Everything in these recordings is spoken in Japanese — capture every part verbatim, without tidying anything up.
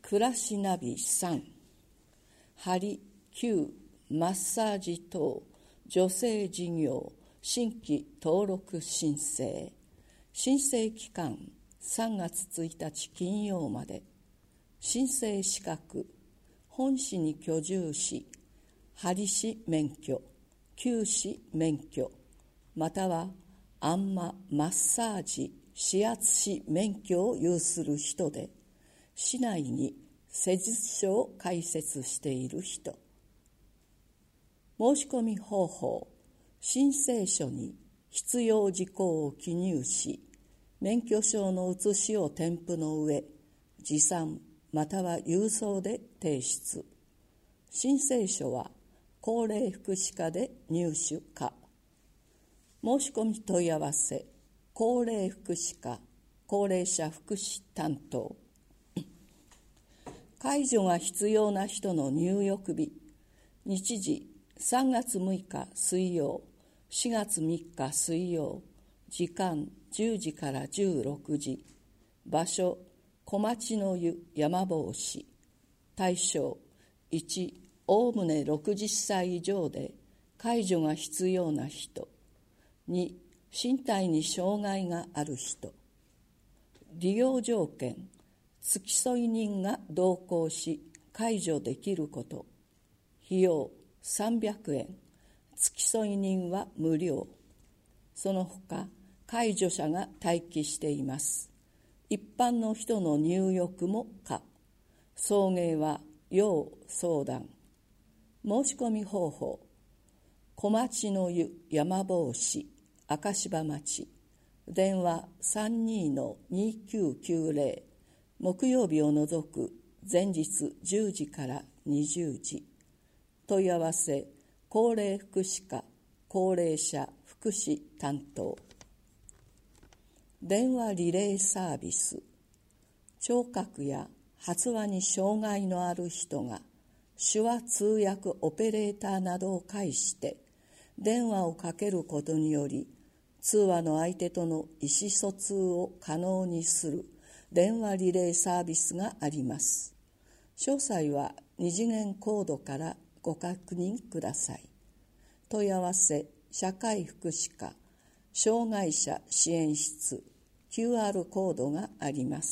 暮らしナビさん、鍼、灸、マッサージ等助成事業新規登録申請、申請期間さんがつついたち金曜まで。申請資格、本市に居住し、鍼師免許、灸師免許、またはあんまマッサージ指圧師免許を有する人で、市内に施術所を開設している人。申し込み方法、申請書に必要事項を記入し、免許証の写しを添付の上、持参または郵送で提出。申請書は高齢福祉課で入手可。申し込み問い合わせ、高齢福祉課、高齢者福祉担当。介助が必要な人の入浴日、日時さんがつむいか水曜、しがつみっか水曜、時間じゅうじからじゅうろくじ、場所小町の湯山帽子、対象いち、おおむねろくじゅっさい以上で介助が必要な人、に、身体に障害がある人。利用条件、付添人が同行し介助できること。費用さんびゃくえん、付添人は無料。その他介助者が待機しています。一般の人の入浴も可。送迎は要相談。申し込み方法、小町の湯山帽子赤柴町、電話 さんにーのにきゅうきゅうぜろ、木曜日を除く前日じゅうじからにじゅうじ。問い合わせ、高齢福祉課高齢者福祉担当。電話リレーサービス、聴覚や発話に障害のある人が手話通訳オペレーターなどを介して電話をかけることにより、通話の相手との意思疎通を可能にする電話リレーサービスがあります。詳細は二次元コードからご確認ください。問い合わせ、社会福祉課障害者支援室、キューアール コードがあります。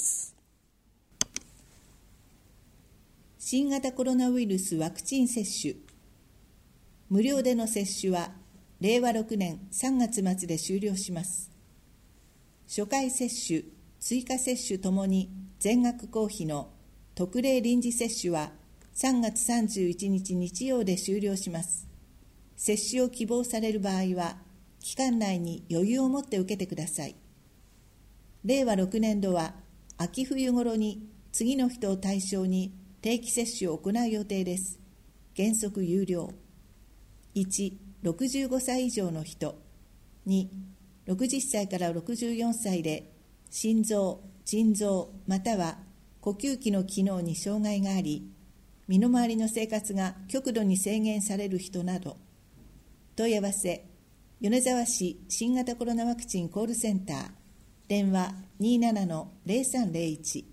新型コロナウイルスワクチン接種。無料での接種はれいわろくねんさんがつまつで終了します。初回接種、追加接種ともに全額公費の特例臨時接種はさんがつさんじゅういちにち日曜で終了します。接種を希望される場合は、期間内に余裕を持って受けてください。れいわろくねんどは秋冬頃に次の人を対象に定期接種を行う予定です。原則有料。いち、ろくじゅうごさい以上の人。に、ろくじゅっさいからろくじゅうよんさいで心臓、腎臓または呼吸器の機能に障害があり、身の回りの生活が極度に制限される人など。問い合わせ、米沢市新型コロナワクチンコールセンター、電話 にーななのぜろさんぜろいち。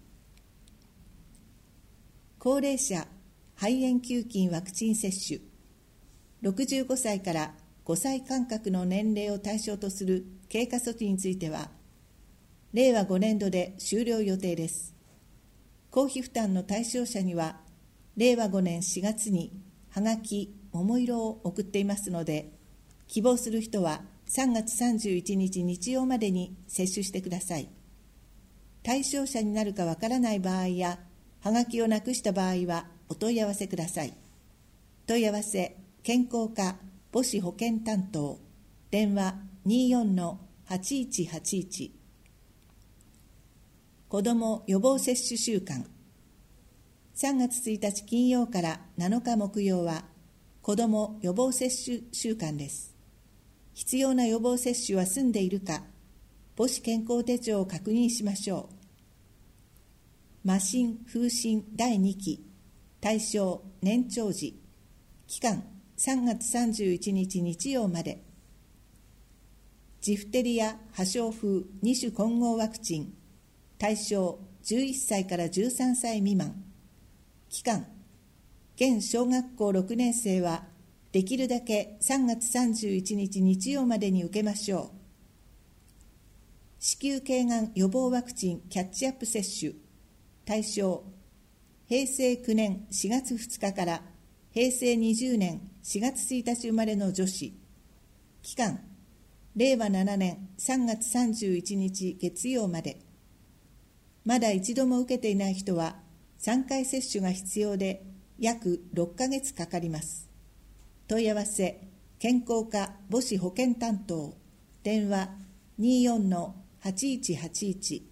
高齢者肺炎球菌ワクチン接種。ろくじゅうごさいからごさい間隔の年齢を対象とする経過措置については、れいわごねんどで終了予定です。公費負担の対象者には、れいわごねんしがつにはがき、桃色を送っていますので、希望する人はさんがつさんじゅういちにち日曜までに接種してください。対象者になるかわからない場合や、はがきをなくした場合はお問い合わせください。問い合わせ、健康課母子保健担当、電話 にーよんのはちいちはちいち。子ども予防接種週間。さんがつついたち金曜からなのか木曜は子ども予防接種週間です。必要な予防接種は済んでいるか、母子健康手帳を確認しましょう。麻疹・風疹だいにき、対象年長児、期間さんがつさんじゅういちにち日曜まで。ジフテリア・破傷風に種混合ワクチン、対象じゅういっさいからじゅうさんさい未満、 期間、現小学校ろくねん生はできるだけさんがつさんじゅういちにち日曜までに受けましょう。子宮頸がん予防ワクチンキャッチアップ接種、対象、へいせいきゅうねんしがつふつかからへいせいにじゅうねんしがつついたち生まれの女子、期間、れいわななねんさんがつさんじゅういちにち月曜まで。まだ一度も受けていない人はさんかい接種が必要で約ろっかげつかかります。問い合わせ、健康課母子保健担当、電話にじゅうよんのはちいちはちいち